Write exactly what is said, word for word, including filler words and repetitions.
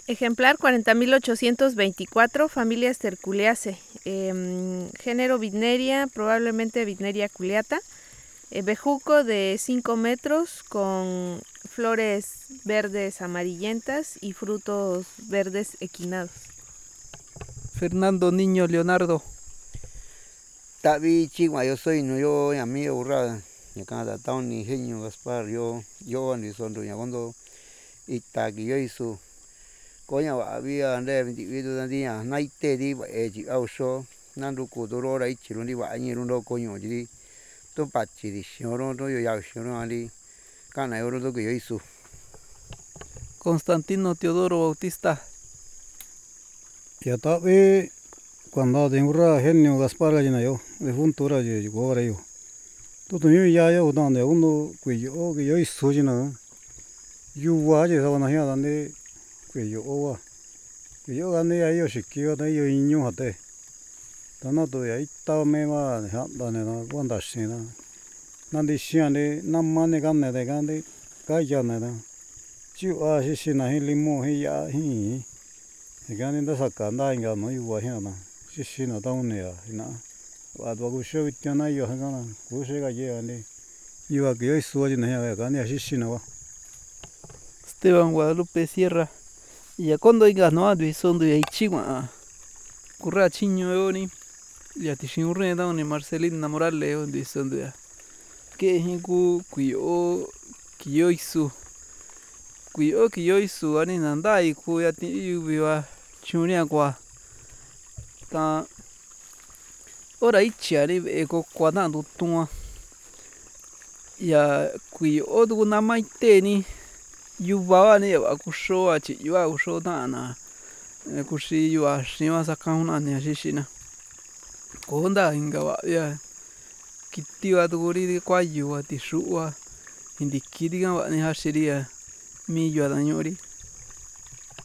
Ejemplar cuarenta mil ochocientos veinticuatro, familia Sterculiaceae, eh, género Vitneria, probablemente Vitneria culeata, eh, bejuco de cinco metros con flores verdes amarillentas y frutos verdes equinados. Fernando Niño Leonardo. Tavi chigua yo soy no yo ya mi urra ya cada town ni genio Gaspar yo yo andi son do ya cuando itaki yo hizo coña había ande individuo de día naite di e ji auso nandu kudoro ra ichi rundi ba ni rundo coño ji to pachi di shoro no yo ya shoro ali kana yo rundo que yo hizo. Constantino Teodoro Bautista. Ya tavi cuando de urra genio Gaspar la llena yo de juntura yo go ahora yo todo yo ya yo donde uno que yo que yo hizo llena yo va ya sabana ya donde que yo va que yo gane ya yo shikiyo de yo niño hate tanto to ya ita me va ya dane na cuando shina nandi shiane namane gane de gane kaya na chu a shi shina hi limo hi ya hi gane da sakanda inga no yo va ya na shi shina da une ya na wa do go show itana yo hana go se ga ye ane iba que yo hizo llena ya gane shi shina wa. Esteban Guadalupe Sierra. Y ya cuando digas no, de son de Ichigua, Curra Chiño Eoni, y a Tishimurre Down y Marcelina Morales, de son de que Hiku, Kuyo, Kiyoisu, Kuyo, Kiyoisu, Aninanda, y Kuya Tiba, Chuniaqua. Ta ora Ichiari, Eco Quadando Tua. Ya Kuyo, Dunamaiteni. Yuba ni wa kusho achi yuba kusho ta na kushi yuba shima sakana ni ashishina konda inga wa ya kitiwa tuguri kwa yuba tishuwa indikiri ga wa ni hashiria mi yuba nyori